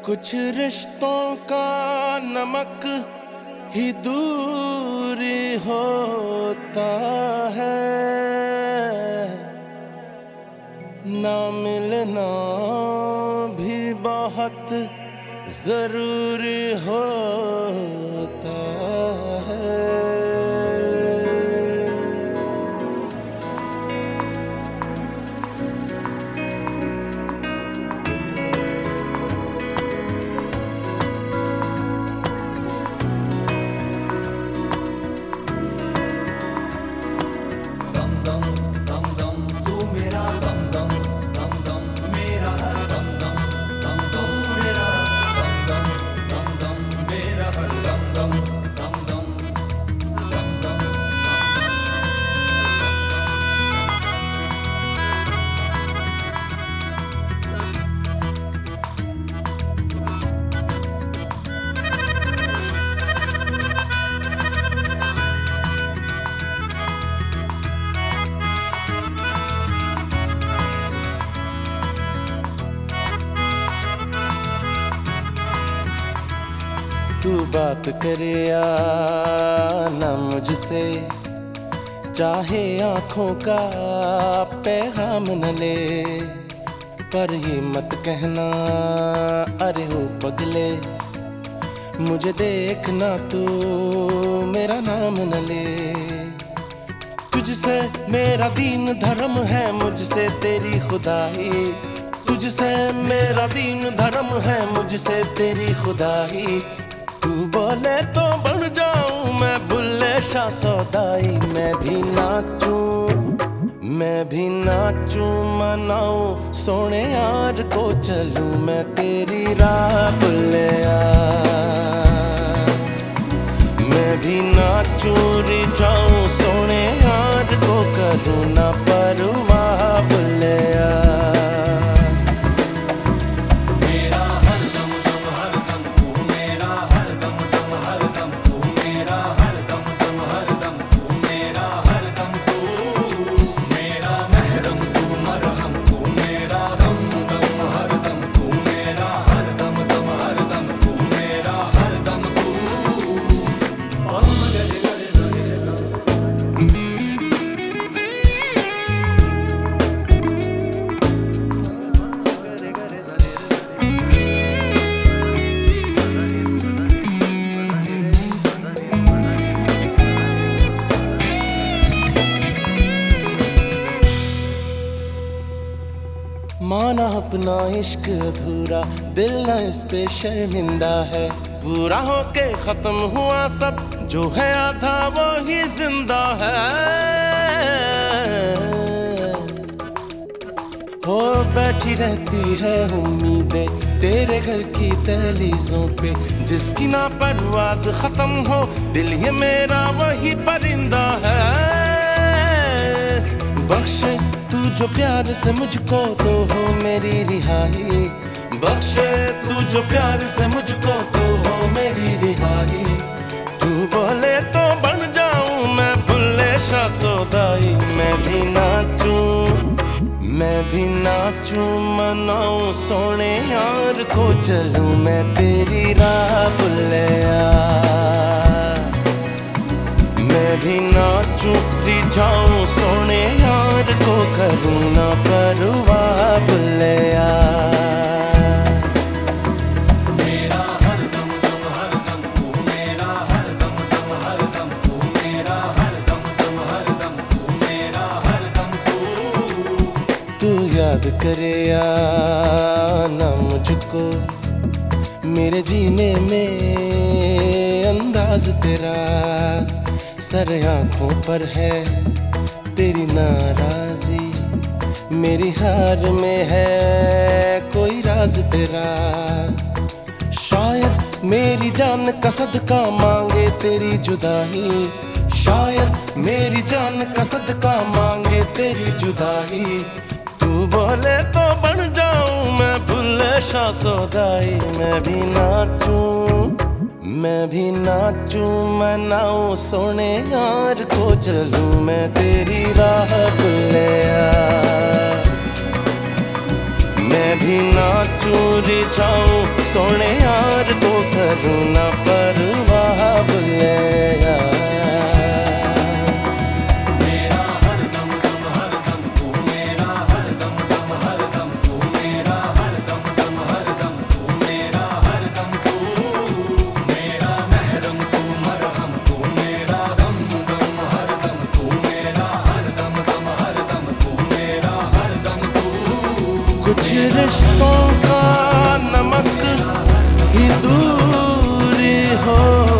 कुछ रिश्तों का नमक ही दूरी होता है, ना मिलना भी बहुत जरूरी होता है। तू बात करे या ना मुझसे, चाहे आँखों का पैगाम न ले, पर ये मत कहना अरे हो पगले, मुझे देखना तू मेरा नाम न ले। तुझसे मेरा दीन धर्म है, मुझसे तेरी खुदाई, तुझसे मेरा दीन धर्म है, मुझसे तेरी खुदाई। तू बोले तो बन जाऊं मैं बुल्ले शाह सौदाई, मैं भी नाचूं मनाऊं सोने यार को चलूं मैं तेरी राह बुल्लिया। मैं भी नाचूं रिझाऊं सोने यार को करूं ना परवाह बुल्लिया। माना अपना इश्क अधूरा, दिल न इस पे शर्मिंदा है, पूरा होके खत्म हुआ सब, जो है आधा वो ही जिंदा है। हो बैठी रहती है उम्मीदें तेरे घर की दहलीजों पे, जिसकी ना परवाज खत्म हो, दिल ये मेरा वही परिंदा है। बख्शे तू जो प्यार से मुझको तो हो मेरी रिहाई, बख्शे तू जो प्यार से मुझको तो हो मेरी रिहाई। तू बोले तो बन जाऊं मैं बुल्ले शाह सौदाई, मैं भी नाचूं मनाऊं सोने यार को चलूं मैं तेरी राह बुल्लिया। मैं भी नाचूं रिझाऊं सोने यार को करूं ना परवाह बुल्लिया। मेरा हर दम दम हर दम तू, मेरा हर दम दम हर दम तू, मेरा हर दम दम हर दम तू, मेरा हर दम तू। तू याद करे या ना मुझको, मेरे जीने में अंदाज तेरा, सर आँखों पर है तेरी नाराजी, मेरी हार में है कोई राज तेरा। शायद मेरी जान का सदका मांगे तेरी जुदाई, शायद मेरी जान का सदका मांगे तेरी जुदाई। तू बोले तो बन जाऊं मैं बुल्ले शाह सौदाई, मैं भी नाचूं मनाऊं सोने यार को चलूं मैं तेरी राह बुल्लिया। मैं भी ना चूरी जाऊं सोने यार तो करूं ना परवाह बुले यार। मेरा हर दम दम हर दम तू मेरा हर दम दम हर दम तू मेरा हर दम दम हर दम तू मेरा हर दम तू मेरा महरम तू मरहम तू मेरा दम दम हर दम तू मेरा हर दम दम हर दम तू मेरा हर दम तू। कुछ रिश्तों का नमक ही दूरी हो